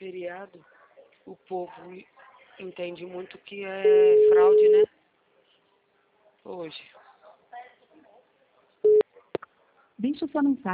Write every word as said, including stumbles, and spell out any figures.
feriado, o povo entende muito que é fraude, né? Hoje. Deixe sua mensagem.